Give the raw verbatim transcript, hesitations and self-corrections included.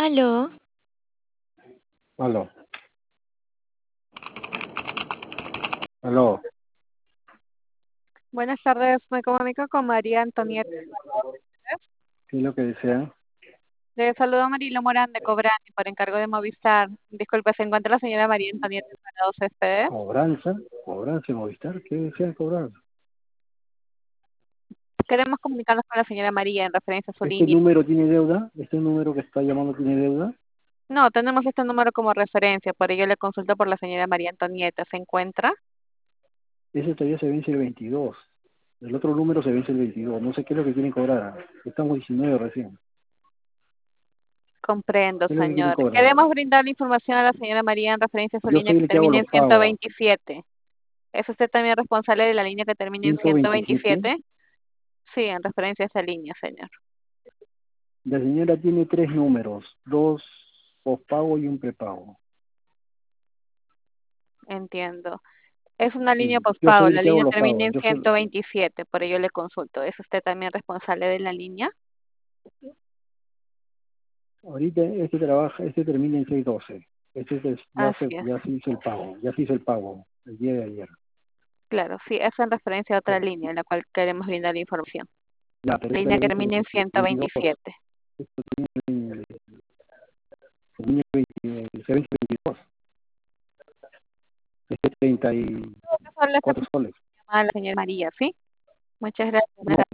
Aló, Aló, aló. Buenas tardes, me comunico con María Antonieta. ¿Qué es lo que desean? Le saludo a Marilo Morán de Cobrani por encargo de Movistar. Disculpe, ¿se encuentra la señora María Antonieta Alvarado Céspedes? ¿Cobranza? ¿Cobranza en Movistar? ¿Qué desean cobrar? Queremos comunicarnos con la señora María en referencia a su ¿Este línea. número tiene deuda? ¿Este número que está llamando tiene deuda? No, tenemos este número como referencia, por ello le consulto por la señora María Antonieta. ¿Se encuentra? Ese todavía se vence el veintidós. El otro número se vence el veintidós. No sé qué es lo que quieren cobrar. Estamos diecinueve recién. Comprendo, ¿Qué es lo que quieren señor. cobrar? Queremos brindarle información a la señora María en referencia a su Yo línea soy que el que hago termina en los pagos. ciento veintisiete. ¿Es usted también responsable de la línea que termina en ciento ciento veintisiete. veintisiete? Sí, en referencia a esa línea, señor. La señora tiene tres números. Dos pospago y un prepago. Entiendo. Es una línea Sí. Yo postpago, soy el la que hago línea los termina pagos. en Yo soy... ciento veintisiete, por ello le consulto. ¿Es usted también responsable de la línea? Ahorita este trabaja, este termina en seiscientos doce. Este es- ya se, Así es. ya se hizo el pago. Ya se hizo el pago el día de ayer. Claro, sí, es en referencia a otra línea en la cual queremos brindar información. Ya, pero esta Línea que vez termina en el ciento veintidós, veintisiete. el, el, el, se vence el veintidós, este treinta y Solo esta cuatro soles. llamada a la señora María, ¿sí? Muchas gracias. No,